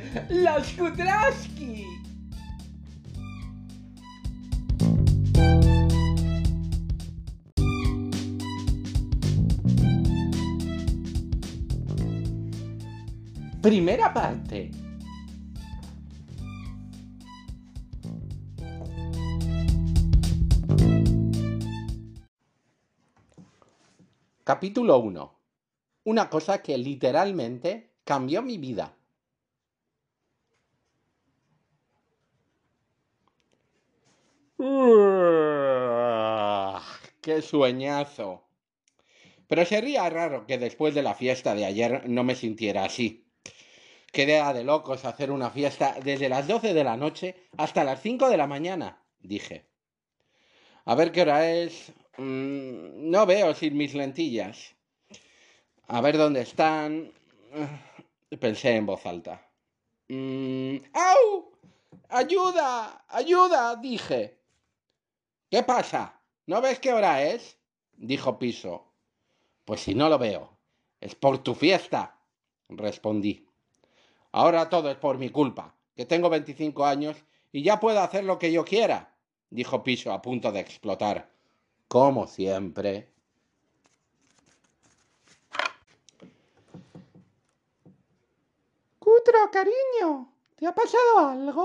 ¡Los Kutroski! Primera parte. Capítulo 1. Una cosa que literalmente cambió mi vida. ¡Qué sueñazo! Pero sería raro que después de la fiesta de ayer no me sintiera así. Quedé de locos hacer una fiesta desde las 12 de la noche hasta las 5 de la mañana, dije. A ver qué hora es. No veo sin mis lentillas. A ver dónde están. Pensé en voz alta. ¡Au! ¡Ayuda! ¡Ayuda! Dije. ¿Qué pasa? ¿No ves qué hora es? Dijo Piso. Pues si no lo veo. Es por tu fiesta, respondí. Ahora todo es por mi culpa, que tengo 25 años y ya puedo hacer lo que yo quiera, dijo Piso a punto de explotar. Como siempre. Cutro, cariño, ¿te ha pasado algo?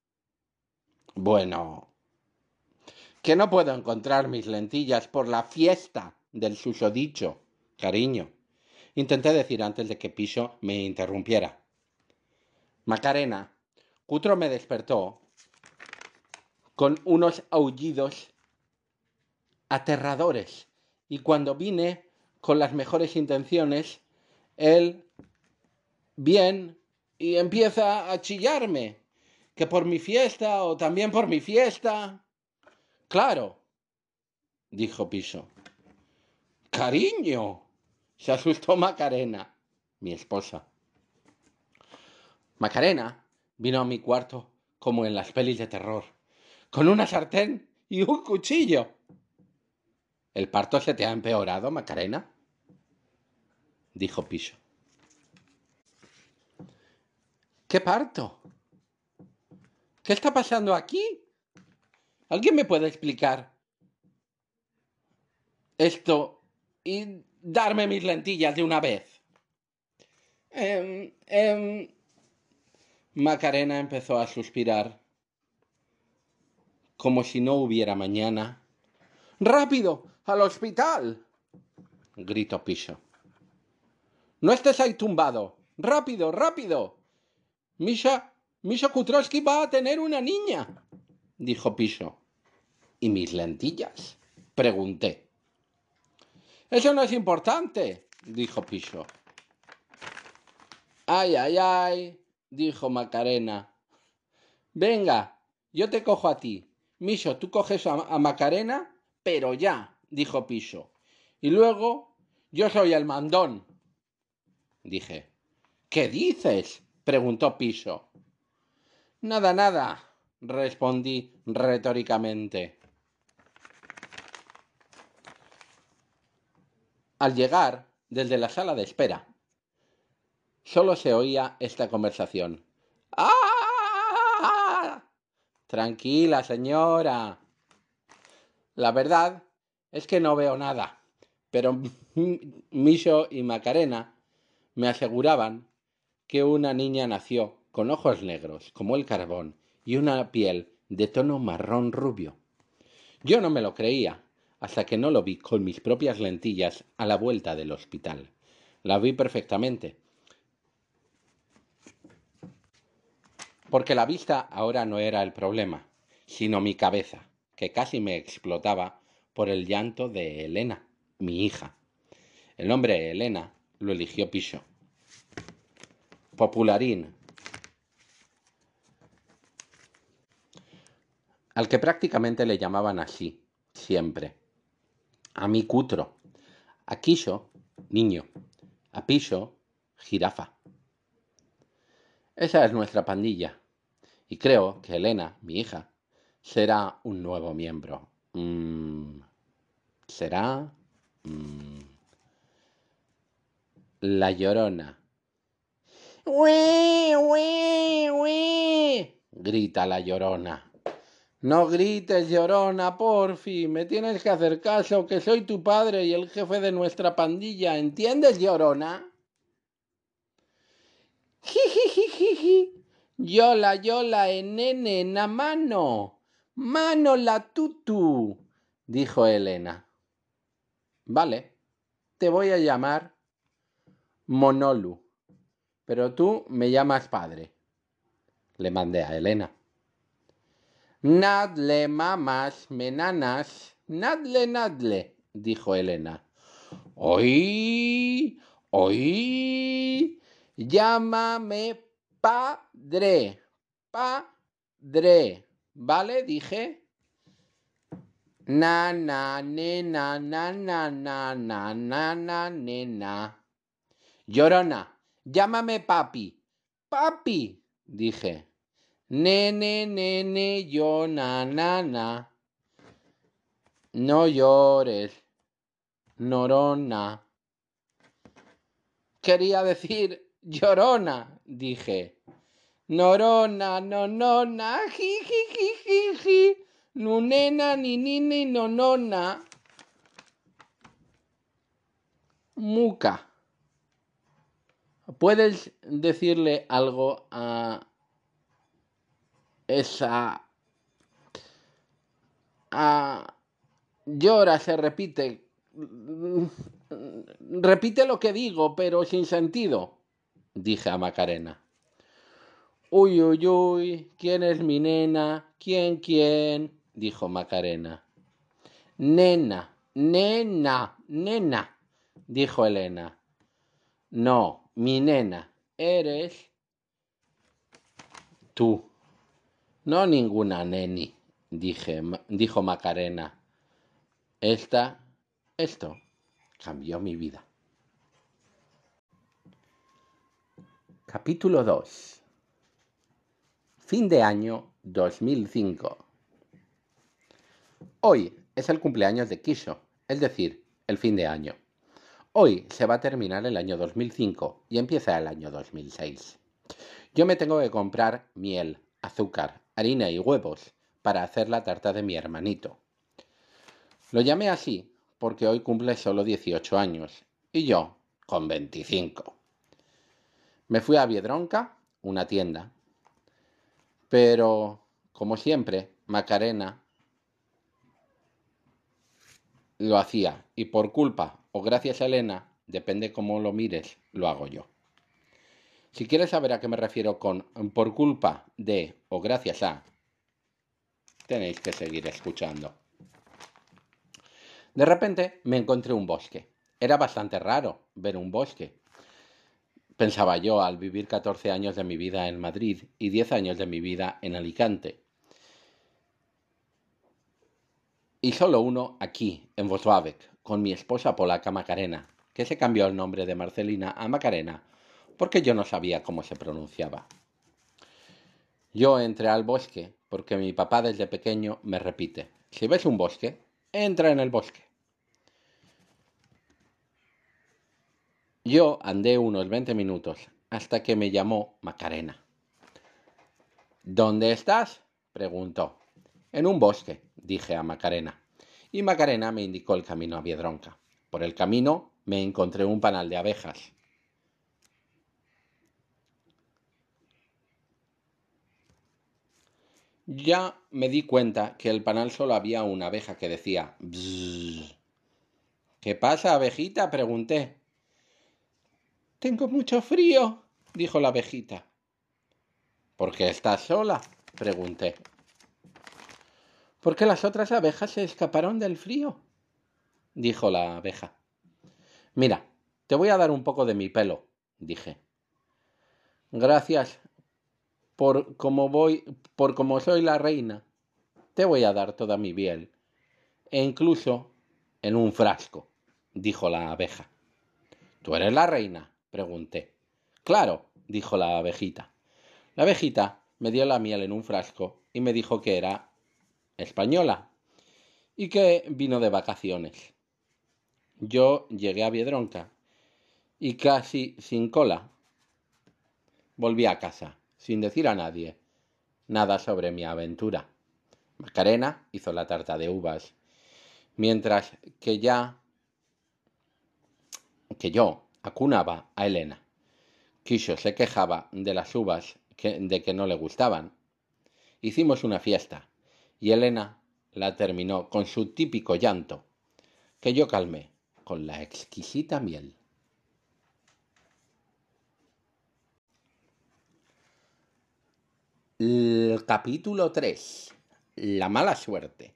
Bueno, que no puedo encontrar mis lentillas por la fiesta del susodicho, cariño. Intenté decir antes de que Piso me interrumpiera. Macarena, Cutro me despertó con unos aullidos aterradores y cuando vine con las mejores intenciones, él bien y empieza a chillarme, que por mi fiesta o también por mi fiesta. Claro, dijo Piso. Cariño, se asustó Macarena, mi esposa. Macarena vino a mi cuarto como en las pelis de terror, con una sartén y un cuchillo. ¿El parto se te ha empeorado, Macarena? Dijo Piso. ¿Qué parto? ¿Qué está pasando aquí? ¿Alguien me puede explicar esto y darme mis lentillas de una vez? Macarena empezó a suspirar, como si no hubiera mañana. ¡Rápido! ¡Al hospital! Gritó Piso. ¡No estés ahí tumbado! ¡Rápido, rápido! Misha Kutroski va a tener una niña, dijo Piso. ¿Y mis lentillas? Pregunté. Eso no es importante, dijo Piso. Ay, ay, ay, dijo Macarena. Venga, yo te cojo a ti. Miso, tú coges a Macarena, pero ya, dijo Piso. Y luego, yo soy el mandón. Dije. ¿Qué dices? Preguntó Piso. Nada, nada, respondí retóricamente. Al llegar, desde la sala de espera, solo se oía esta conversación. ¡Ah! Tranquila, señora. La verdad es que no veo nada, pero Miso y Macarena me aseguraban que una niña nació con ojos negros, como el carbón, y una piel de tono marrón rubio. Yo no me lo creía, hasta que no lo vi con mis propias lentillas a la vuelta del hospital. La vi perfectamente, porque la vista ahora no era el problema, sino mi cabeza, que casi me explotaba por el llanto de Elena, mi hija. El nombre Elena lo eligió Piso. Popularín, al que prácticamente le llamaban así, siempre. A mí Cutro, a Quiso, niño, a Piso, jirafa. Esa es nuestra pandilla, y creo que Elena, mi hija, será un nuevo miembro. ¿Será? La Llorona. ¡Ue, ue, ue! Grita la Llorona. No grites, Llorona, porfi. Me tienes que hacer caso, que soy tu padre y el jefe de nuestra pandilla. ¿Entiendes, Llorona? Jijijijiji. Yola, yola, nene, na mano. Mano la tutu, dijo Elena. Vale, te voy a llamar Monolu, pero tú me llamas padre, le mandé a Elena. Nadle, mamas, menanas, nadle, dijo Elena. Oí, oí, llámame padre, ¿vale? Dije. Nena, nena. Llorona, llámame papi, dije. Nene, yo, na. No llores, Norona. Quería decir Llorona, dije. Norona, nonona, jiji. Nunena, ni nonona. Muca. ¿Puedes decirle algo a esa... Llora, se repite. Repite lo que digo, pero sin sentido, dije a Macarena. Uy, ¿quién es mi nena? ¿Quién? Dijo Macarena. Nena, dijo Elena. No, mi nena, eres tú. No ninguna neni, dijo Macarena. Esto cambió mi vida. Capítulo 2. Fin de año 2005. Hoy es el cumpleaños de Kisho, es decir, el fin de año. Hoy se va a terminar el año 2005 y empieza el año 2006. Yo me tengo que comprar miel, azúcar, harina y huevos para hacer la tarta de mi hermanito. Lo llamé así porque hoy cumple solo 18 años y yo con 25. Me fui a Biedronka, una tienda, pero como siempre, Macarena lo hacía y por culpa o gracias a Elena, depende cómo lo mires, lo hago yo. Si quieres saber a qué me refiero con por culpa de o gracias a, tenéis que seguir escuchando. De repente me encontré un bosque. Era bastante raro ver un bosque, pensaba yo al vivir 14 años de mi vida en Madrid y 10 años de mi vida en Alicante. Y solo uno aquí, en Włocławek, con mi esposa polaca Macarena, que se cambió el nombre de Marcelina a Macarena porque yo no sabía cómo se pronunciaba. Yo entré al bosque porque mi papá desde pequeño me repite: si ves un bosque, entra en el bosque. Yo andé unos 20 minutos hasta que me llamó Macarena. ¿Dónde estás?, preguntó. En un bosque, dije a Macarena. Y Macarena me indicó el camino a Biedronka. Por el camino me encontré un panal de abejas. Ya me di cuenta que el panal solo había una abeja que decía bzzz. ¿Qué pasa, abejita?, pregunté. Tengo mucho frío, dijo la abejita. ¿Por qué estás sola?, pregunté. Porque las otras abejas se escaparon del frío, dijo la abeja. Mira, te voy a dar un poco de mi pelo, dije. Gracias por como soy la reina, te voy a dar toda mi piel, e incluso en un frasco, dijo la abeja. ¿Tú eres la reina?, pregunté. Claro, dijo la abejita. La abejita me dio la miel en un frasco y me dijo que era española y que vino de vacaciones. Yo llegué a Biedronka y casi sin cola volví a casa, sin decir a nadie nada sobre mi aventura. Macarena hizo la tarta de uvas, mientras que yo acunaba a Elena. Quisho se quejaba de las uvas de que no le gustaban. Hicimos una fiesta y Elena la terminó con su típico llanto, que yo calmé con la exquisita miel. El capítulo 3. La mala suerte.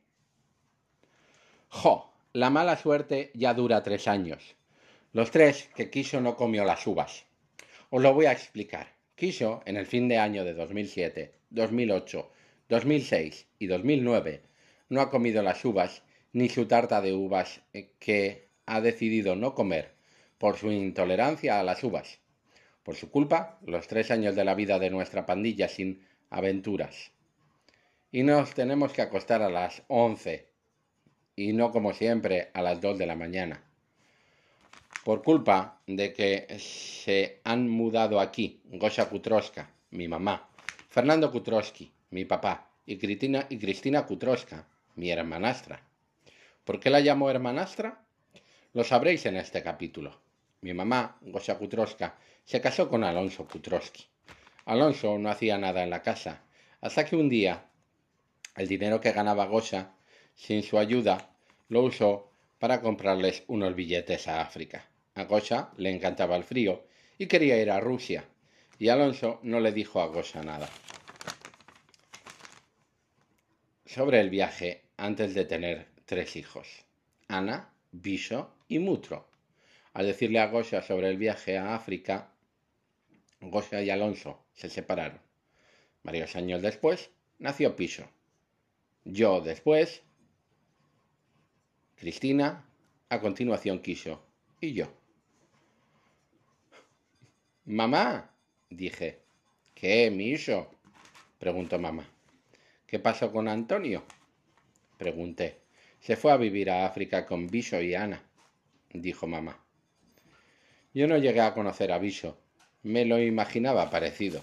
La mala suerte ya dura 3 años. Los 3 que Quisho no comió las uvas. Os lo voy a explicar. Quisho, en el fin de año de 2007, 2008, 2006 y 2009, no ha comido las uvas ni su tarta de uvas que ha decidido no comer por su intolerancia a las uvas. Por su culpa, los 3 años de la vida de nuestra pandilla sin aventuras. Y nos tenemos que acostar a las 11 y no como siempre a las 2 de la mañana. Por culpa de que se han mudado aquí Gosia Kutroska, mi mamá, Fernando Kutroski, mi papá, y Cristina Kutroska, mi hermanastra. ¿Por qué la llamo hermanastra? Lo sabréis en este capítulo. Mi mamá, Gosia Kutroska, se casó con Alonso Kutroski. Alonso no hacía nada en la casa, hasta que un día el dinero que ganaba Gosia, sin su ayuda, lo usó para comprarles unos billetes a África. A Gosia le encantaba el frío y quería ir a Rusia, y Alonso no le dijo a Gosia nada sobre el viaje antes de tener 3 hijos, Ana, Bisho y Mutro. Al decirle a Gosia sobre el viaje a África, Gosia y Alonso se separaron. Varios años después nació Pisho. Yo después, Cristina, a continuación Quisho y yo. Mamá, dije. ¿Qué, Misho? Preguntó mamá. ¿Qué pasó con Antonio? Pregunté. Se fue a vivir a África con Bisho y Ana, dijo mamá. Yo no llegué a conocer a Bisho. Me lo imaginaba parecido.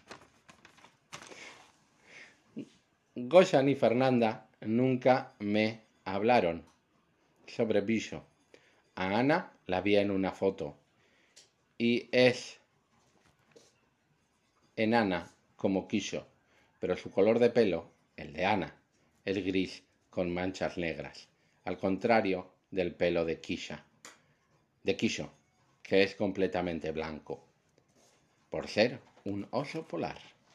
Goshan y Fernanda nunca me hablaron sobre Bisho. A Ana la vi en una foto y es enana como Quisho, pero su color de pelo, el de Ana, es gris con manchas negras, al contrario del pelo de Quisho, que es completamente blanco, por ser un oso polar.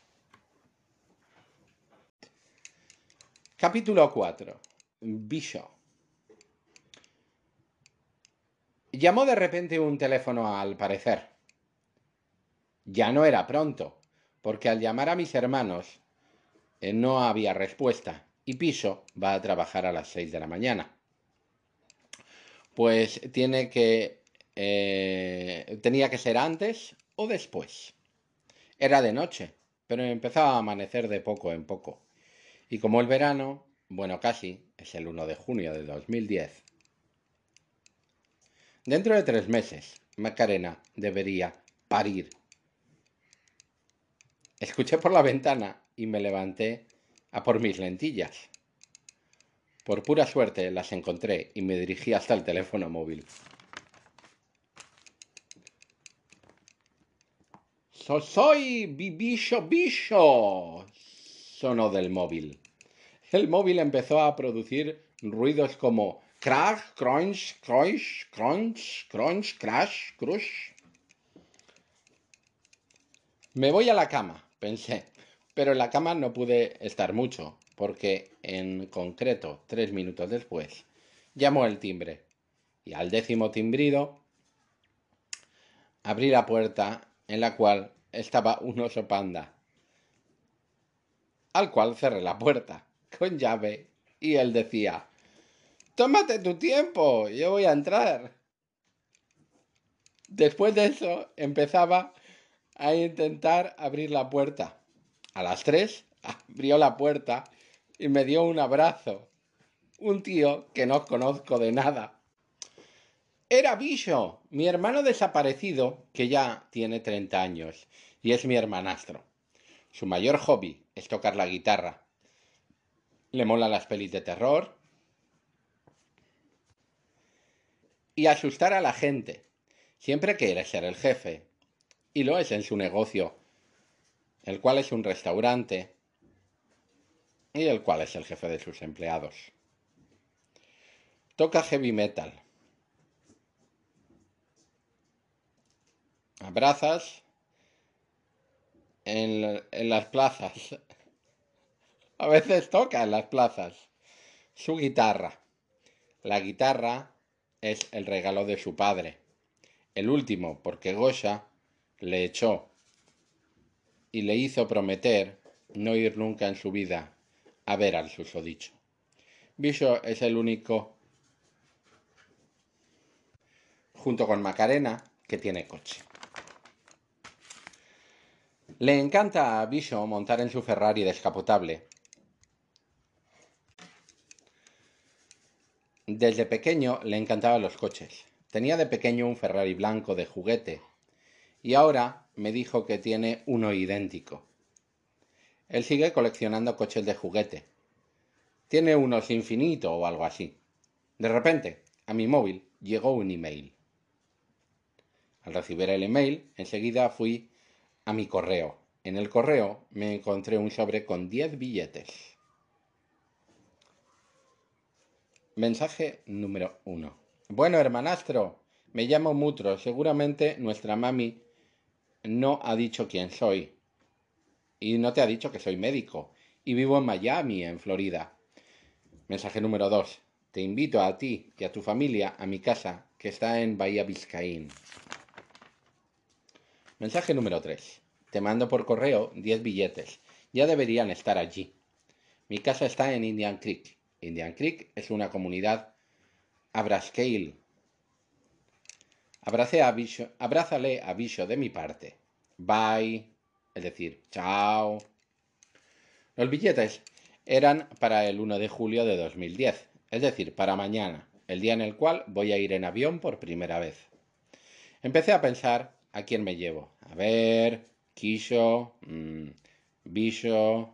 Capítulo 4. Bisho. Llamó de repente un teléfono al parecer. Ya no era pronto, porque al llamar a mis hermanos no había respuesta y Pisho va a trabajar a las 6 de la mañana. Pues tenía que ser antes o después. Era de noche, pero empezaba a amanecer de poco en poco. Y como el verano, bueno, casi, es el 1 de junio de 2010. Dentro de 3 meses, Macarena debería parir. Escuché por la ventana y me levanté a por mis lentillas. Por pura suerte las encontré y me dirigí hasta el teléfono móvil. ¡Soy Bisho! Sonó del móvil. El móvil empezó a producir ruidos como crash, crunch, crunch, crunch, crunch, crash, crush. Me voy a la cama, pensé, pero en la cama no pude estar mucho, porque en concreto 3 minutos después llamó el timbre y al 10º timbrido abrí la puerta en la cual estaba un oso panda, al cual cerré la puerta con llave y él decía: tómate tu tiempo, yo voy a entrar. Después de eso empezaba a intentar abrir la puerta. A las 3 abrió la puerta y me dio un abrazo. Un tío que no conozco de nada. Era Bicho, mi hermano desaparecido, que ya tiene 30 años, y es mi hermanastro. Su mayor hobby es tocar la guitarra. Le molan las pelis de terror y asustar a la gente. Siempre quiere ser el jefe, y lo es en su negocio, el cual es un restaurante, y el cual es el jefe de sus empleados. Toca heavy metal. Abrazas en las plazas. A veces toca en las plazas. Su guitarra. La guitarra es el regalo de su padre. El último, porque Gosha le echó y le hizo prometer no ir nunca en su vida a ver al susodicho. Bicho es el único, junto con Macarena, que tiene coche. Le encanta a Bicho montar en su Ferrari descapotable. Desde pequeño le encantaban los coches. Tenía de pequeño un Ferrari blanco de juguete y ahora me dijo que tiene uno idéntico. Él sigue coleccionando coches de juguete. Tiene unos infinito o algo así. De repente, a mi móvil llegó un email. Al recibir el email, enseguida fui a mi correo. En el correo me encontré un sobre con 10 billetes. Mensaje número 1. Bueno, hermanastro, me llamo Mutro. Seguramente nuestra mami no ha dicho quién soy. Y no te ha dicho que soy médico. Y vivo en Miami, en Florida. Mensaje número 2. Te invito a ti y a tu familia a mi casa, que está en Bahía Biscayne. Mensaje número 3. Te mando por correo 10 billetes. Ya deberían estar allí. Mi casa está en Indian Creek. Indian Creek es una comunidad Abrascale. Abrázale a Bicho de mi parte. Bye. Es decir, chao. Los billetes eran para el 1 de julio de 2010, es decir, para mañana, el día en el cual voy a ir en avión por primera vez. Empecé a pensar a quién me llevo. A ver, Kisho, Bicho,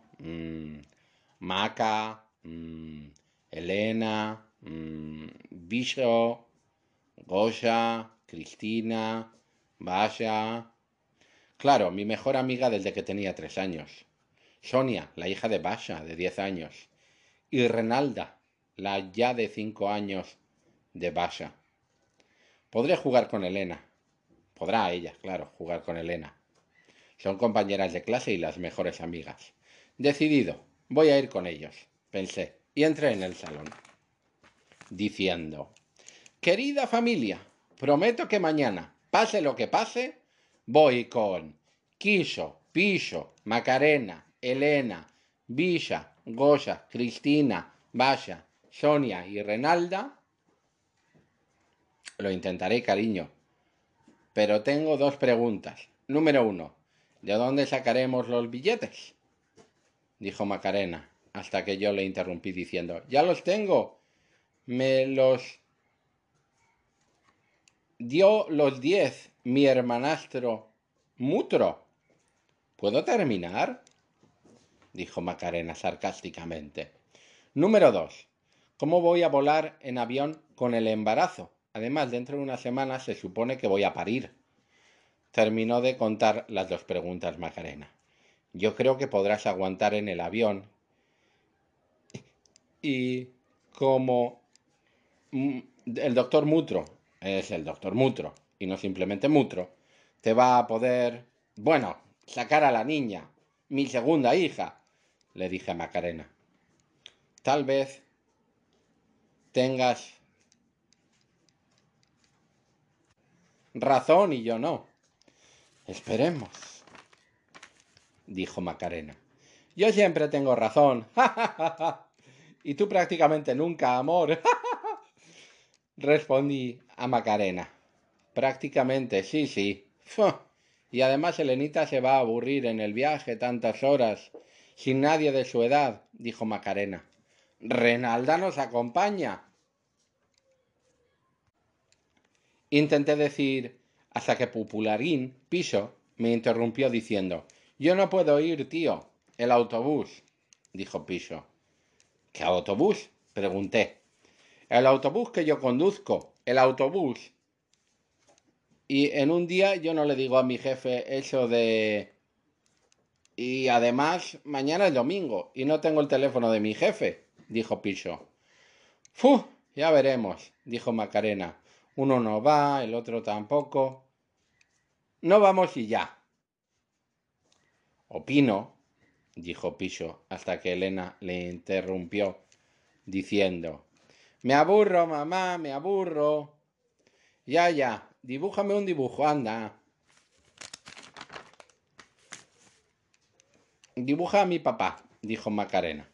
Maca, Elena, Bicho, Gosha, Cristina, Basha. Claro, mi mejor amiga desde que tenía 3 años. Sonia, la hija de Basha, de 10 años. Y Renalda, la ya de 5 años de Basha. Podré jugar con Elena. Podrá ella, claro, jugar con Elena. Son compañeras de clase y las mejores amigas. Decidido, voy a ir con ellos, pensé, y entré en el salón, diciendo: querida familia, prometo que mañana, pase lo que pase, voy con Kisho, Pisho, Macarena, Elena, Bisha, Gosha, Cristina, Basha, Sonia y Renalda. Lo intentaré, cariño, pero tengo 2 preguntas. Número 1, ¿de dónde sacaremos los billetes?, dijo Macarena, hasta que yo le interrumpí diciendo: ya los tengo. Me los dio los 10 mi hermanastro Mutro. ¿Puedo terminar?, dijo Macarena sarcásticamente. Número 2. ¿Cómo voy a volar en avión con el embarazo? Además, dentro de una semana se supone que voy a parir. Terminó de contar las 2 preguntas Macarena. Yo creo que podrás aguantar en el avión. Y como el doctor Mutro es el doctor Mutro y no simplemente Mutro, te va a poder, bueno, sacar a la niña, mi segunda hija, le dije a Macarena. Tal vez tengas razón y yo no. Esperemos, dijo Macarena. Yo siempre tengo razón. Y tú prácticamente nunca, amor. Respondí a Macarena. Prácticamente, sí, sí. Y además Elenita se va a aburrir en el viaje tantas horas, sin nadie de su edad, dijo Macarena. Renalda nos acompaña. Intenté decir hasta que Popularín, Piso, me interrumpió diciendo: «Yo no puedo ir, tío. El autobús», dijo Piso. «¿Qué autobús?», pregunté. «El autobús que yo conduzco, el autobús». Y en un día yo no le digo a mi jefe eso de... Y además, mañana es domingo y no tengo el teléfono de mi jefe, dijo Piso. «¡Fu! Ya veremos», dijo Macarena. «Uno no va, el otro tampoco. No vamos y ya». «Opino», dijo Piso, hasta que Elena le interrumpió, diciendo: «Me aburro, mamá, me aburro». Ya, dibújame un dibujo, anda. «Dibuja a mi papá», dijo Macarena.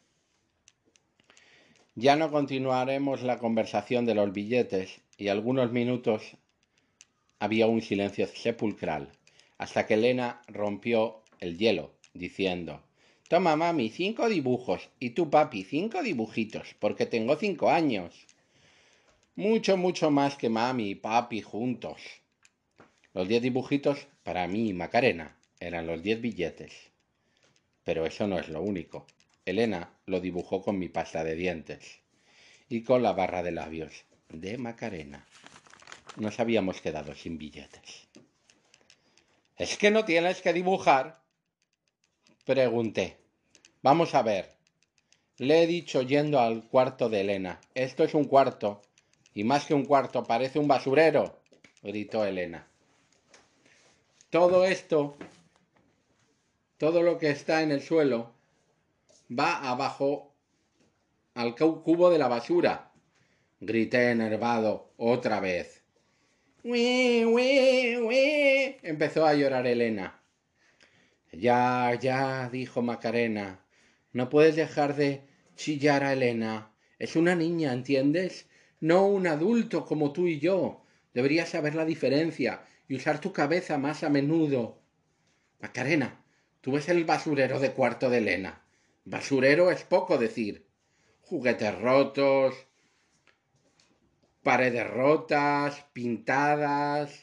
Ya no continuaremos la conversación de los billetes y algunos minutos había un silencio sepulcral, hasta que Elena rompió el hielo, diciendo: «Toma, mami, 5 dibujos, y tú, papi, 5 dibujitos, porque tengo 5 años. Mucho más que mami y papi juntos». Los 10 dibujitos, para mí y Macarena, eran los 10 billetes. Pero eso no es lo único. Elena lo dibujó con mi pasta de dientes y con la barra de labios de Macarena. Nos habíamos quedado sin billetes. «¿Es que no tienes que dibujar?», pregunté. «Vamos a ver. Le he dicho yendo al cuarto de Elena. Esto es un cuarto. Y más que un cuarto, parece un basurero», gritó Elena. «Todo esto, todo lo que está en el suelo, va abajo al cubo de la basura», grité enervado otra vez. «¡Ue, ue, ue!», empezó a llorar Elena. Ya, dijo Macarena. «No puedes dejar de chillar a Elena. Es una niña, ¿entiendes? No un adulto como tú y yo. Deberías saber la diferencia y usar tu cabeza más a menudo». «Macarena, tú ves el basurero de cuarto de Elena. Basurero es poco decir. Juguetes rotos, paredes rotas, pintadas,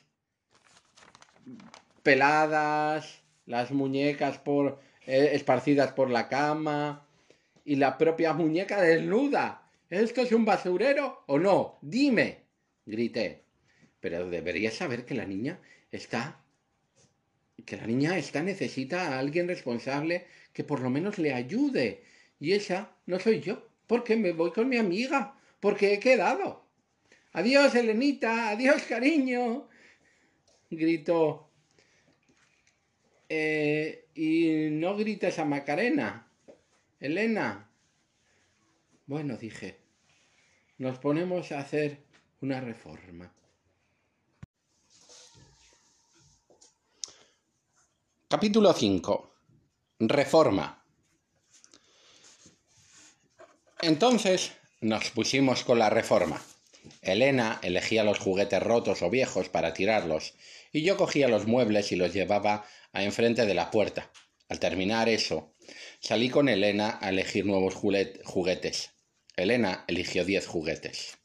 peladas, las muñecas esparcidas por la cama y la propia muñeca desnuda. ¿Esto es un basurero o no? Dime», grité. «Pero deberías saber que la niña necesita a alguien responsable que por lo menos le ayude. Y esa no soy yo, porque me voy con mi amiga, porque he quedado. Adiós, Elenita, adiós, cariño», gritó. «Y no grites a Macarena, Elena». «Bueno», dije, «nos ponemos a hacer una reforma». Capítulo 5. Reforma. Entonces nos pusimos con la reforma. Elena elegía los juguetes rotos o viejos para tirarlos, y yo cogía los muebles y los llevaba a enfrente de la puerta. Al terminar eso, salí con Elena a elegir nuevos juguetes. Elena eligió 10 juguetes.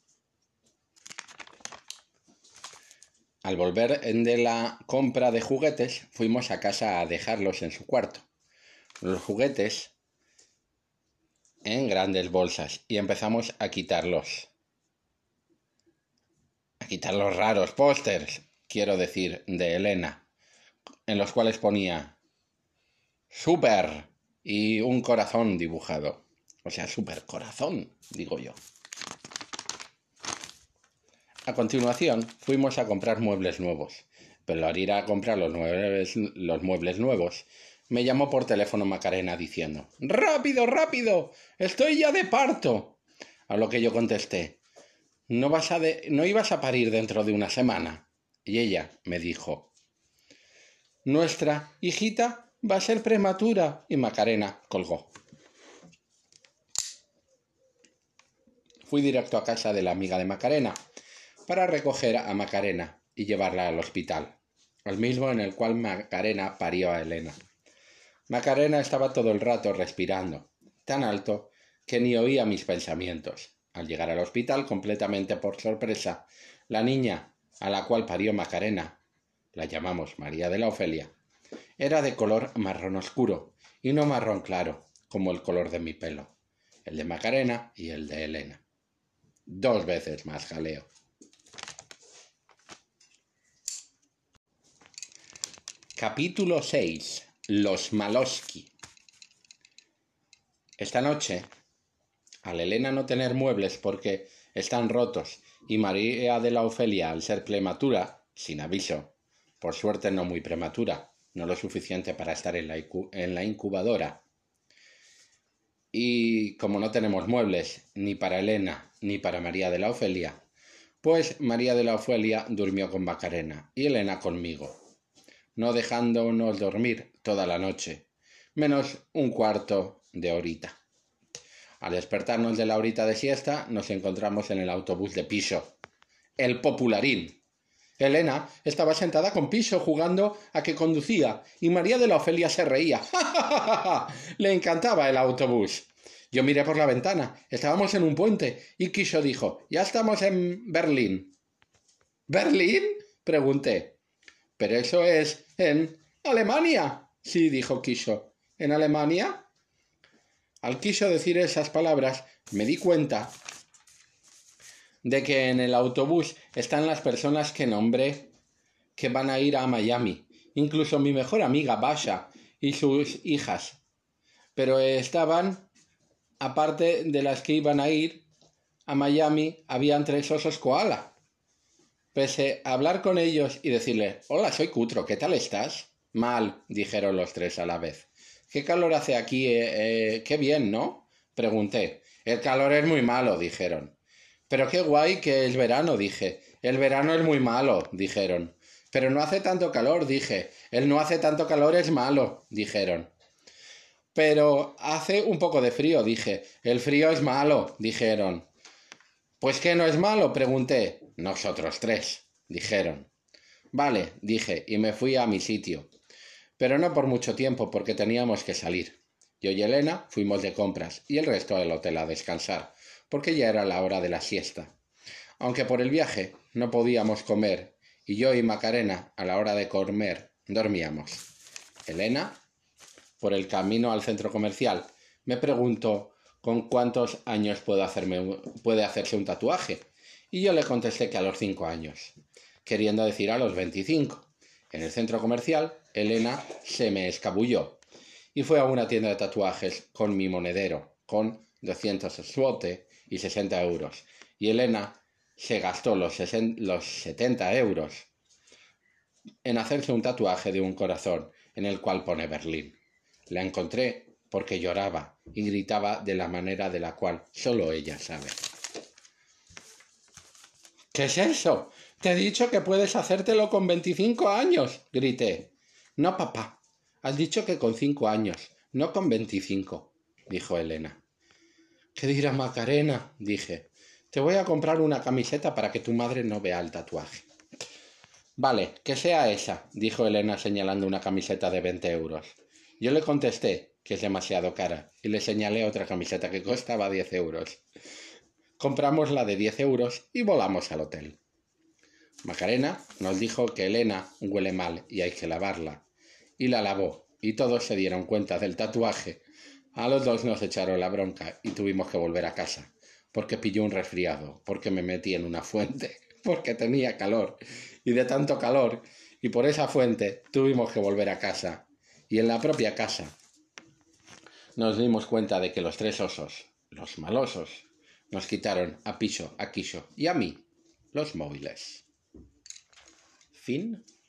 Al volver de la compra de juguetes, fuimos a casa a dejarlos en su cuarto. Los juguetes en grandes bolsas, y empezamos a quitarlos. A quitar los raros pósters, quiero decir, de Elena, en los cuales ponía «Súper» y un corazón dibujado. O sea, súper corazón, digo yo. A continuación, fuimos a comprar muebles nuevos, pero al ir a comprar los muebles nuevos, me llamó por teléfono Macarena diciendo: «¡Rápido, rápido! ¡Estoy ya de parto!». A lo que yo contesté: «¿No ibas a parir dentro de una semana?». Y ella me dijo: «Nuestra hijita va a ser prematura». Y Macarena colgó. Fui directo a casa de la amiga de Macarena para recoger a Macarena y llevarla al hospital, al mismo en el cual Macarena parió a Elena. Macarena estaba todo el rato respirando, tan alto que ni oía mis pensamientos. Al llegar al hospital, completamente por sorpresa, la niña a la cual parió Macarena, la llamamos María de la Ofelia, era de color marrón oscuro y no marrón claro, como el color de mi pelo, el de Macarena y el de Elena. 2 veces más jaleo. Capítulo 6. Los Malosky. Esta noche, al Elena no tener muebles porque están rotos y María de la Ofelia al ser prematura, sin aviso, por suerte no muy prematura, no lo suficiente para estar en la incubadora, y como no tenemos muebles ni para Elena ni para María de la Ofelia, pues María de la Ofelia durmió con Macarena y Elena conmigo, no dejándonos dormir toda la noche, menos un cuarto de horita. Al despertarnos de la horita de siesta, nos encontramos en el autobús de Piso, el popularín. Elena estaba sentada con Piso jugando a que conducía y María de la Ofelia se reía. Le encantaba el autobús. Yo miré por la ventana, estábamos en un puente y Piso dijo, ya estamos en Berlín. ¿Berlín?, pregunté. Pero eso es en Alemania. Sí, dijo Piso. ¿En Alemania? Al quiso decir esas palabras, me di cuenta de que en el autobús están las personas que nombré que van a ir a Miami, incluso mi mejor amiga Basha y sus hijas. Pero estaban, aparte de las que iban a ir a Miami, habían 3 osos koala. Pese a hablar con ellos y decirle, hola, soy Cutro, ¿qué tal estás? Mal, dijeron los 3 a la vez. ¿Qué calor hace aquí? Qué bien, ¿no? Pregunté. El calor es muy malo, dijeron. Pero qué guay que es verano, dije. El verano es muy malo, dijeron. Pero no hace tanto calor, dije. El no hace tanto calor es malo, dijeron. Pero hace un poco de frío, dije. El frío es malo, dijeron. ¿Pues qué no es malo?, pregunté. Nosotros 3, dijeron. Vale, dije, y me fui a mi sitio. Pero no por mucho tiempo, porque teníamos que salir. Yo y Elena fuimos de compras y el resto del hotel a descansar, porque ya era la hora de la siesta. Aunque por el viaje no podíamos comer, y yo y Macarena, a la hora de comer, dormíamos. Elena, por el camino al centro comercial, me preguntó con cuántos años puede hacerse un tatuaje, y yo le contesté que a los 5 años, queriendo decir a los 25. En el centro comercial, Elena se me escabulló y fue a una tienda de tatuajes con mi monedero, con 200 zloty y 60 euros. Y Elena se gastó los 70 euros en hacerse un tatuaje de un corazón en el cual pone Berlín. La encontré porque lloraba y gritaba de la manera de la cual solo ella sabe. ¿Qué es eso? Te he dicho que puedes hacértelo con 25 años, grité. No, papá, has dicho que con 5 años, no con 25, dijo Elena. ¿Qué dirá Macarena?, dije. Te voy a comprar una camiseta para que tu madre no vea el tatuaje. Vale, que sea esa, dijo Elena señalando una camiseta de 20 euros. Yo le contesté que es demasiado cara y le señalé otra camiseta que costaba 10 euros. Compramos la de 10 euros y volamos al hotel. Macarena nos dijo que Elena huele mal y hay que lavarla. Y la lavó, y todos se dieron cuenta del tatuaje. A los 2 nos echaron la bronca y tuvimos que volver a casa, porque pilló un resfriado, porque me metí en una fuente, porque tenía calor, y de tanto calor, y por esa fuente tuvimos que volver a casa. Y en la propia casa nos dimos cuenta de que los 3 osos, los malosos, nos quitaron a Piso, a Quiso y a mí los móviles. Fin.